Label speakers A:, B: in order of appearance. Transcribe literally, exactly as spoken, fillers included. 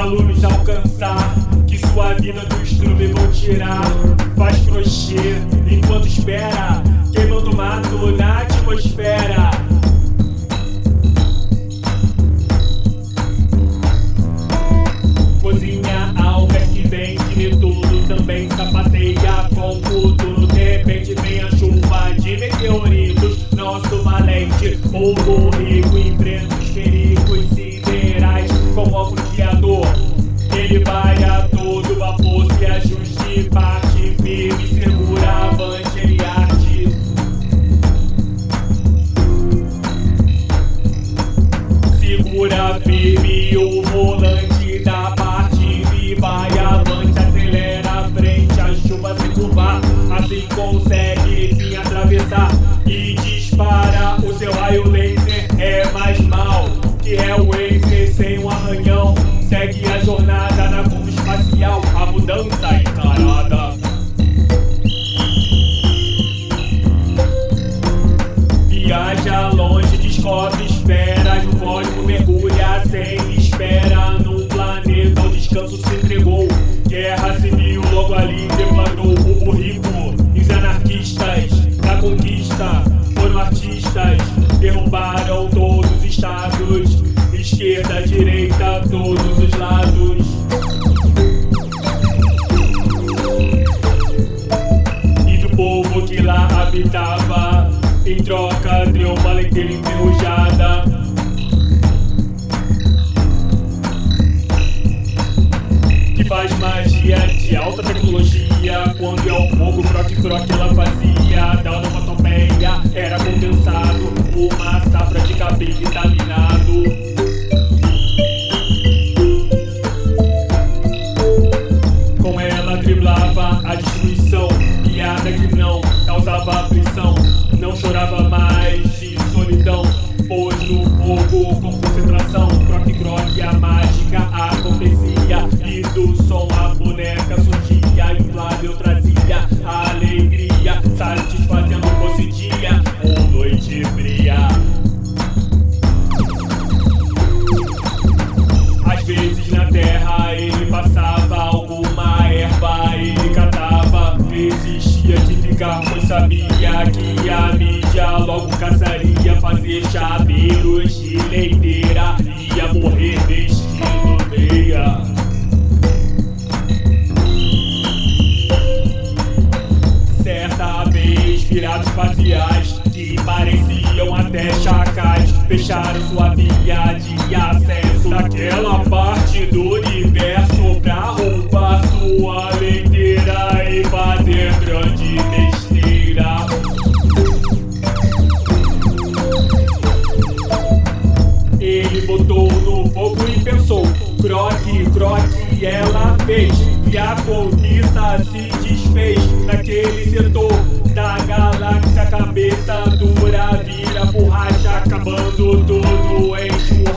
A: alunos alcançar, que sua vida do estrume vão tirar. Faz crochê enquanto espera, queimando mato na atmosfera. Cozinha ao pé que vem, que tudo também sapateia com tudo. De repente vem a chuva de meteoritos, nosso valente povo rico enfrenta os perigos siderais com óculos guiador. Ele vai a todo vapor, se ajuste, parte firme, segura, avante, ele arde. Segura firme o volante da parte e vai avante, acelera a frente, a chuva se curvar, assim consegue vir atravessar e dispara o seu raio laser. É mais mal que é o Waze sem um arranhão, segue a jornada na curva espacial, a mudança encarada. Viaja longe, descobre esferas, no código mergulha sem espera. Num planeta o descanso se entregou, guerra civil logo ali declarou. O burrico e os anarquistas da conquista foram artistas, derrubaram todos os estados, esquerda, direita, todos os lados. E do povo que lá habitava, em troca deu uma leiteira enferrujada. Que faz magia de alta tecnologia, quando é o fogo, croque-croque ela fazia. Da onomatopeia era condensado, uma safra de cabelo vitaminado. Com ela driblava a destruição, piada que não causava aflição. Não chorava mais de solidão, pôs no fogo com concentração. Croque-croque, a mágica acontecia, e do som a boneca surgia. Inflado eu trazia a alegria, satisfazendo fosse dia ou noite fria. Às vezes na terra ele passava, alguma erva ele catava. Resistia de ficar, pois sabia que a mídia logo caçaria. Fazer chaveiros de leiteira, ia morrer vestido meia. Certa vez virados espaciais, que pareciam até chacais, fecharam sua via de acesso naquela parte do universo pra roubar sua leiteira e fazer grande besteira. Ele botou no fogo e pensou, croque, croque, ela fez, e a cobiça se desfez. Naquele setor da galáxia, cabeça dura vira borracha, acabando tudo em churrasco.